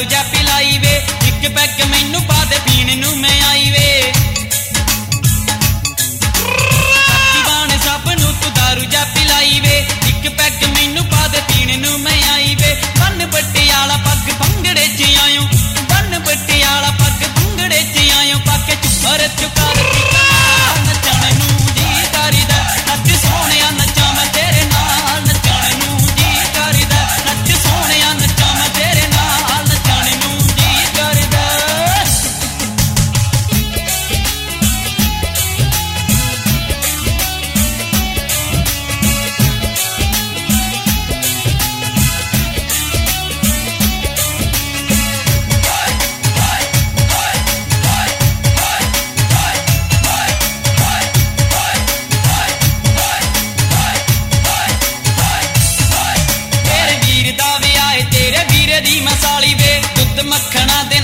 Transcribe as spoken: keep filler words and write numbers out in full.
दारू जा पिलाई वे, एक पैग मैनू पा दे पीने नू मैं आई वे। दीवाने सब नू तू दारू जा पिलाई वे, एक पैग मैनू पा दे पीने नू मैं आई वे। बन पटियाला पग भंगड़े च आयो, बन पटियाला पग भंगड़े च आयो, पाके चुकर चुकार नचण नू जी करिदा, नच सोहणिया नचा मैं तेरे नाल, नचण नू जी करिदा, नच सोहणिया नचा मैं तेरे नाल, नचण नू जी करिदा। तेरे वीर दा वे आए, तेरे वीर दी मसाली वे, दुध मक्खना दे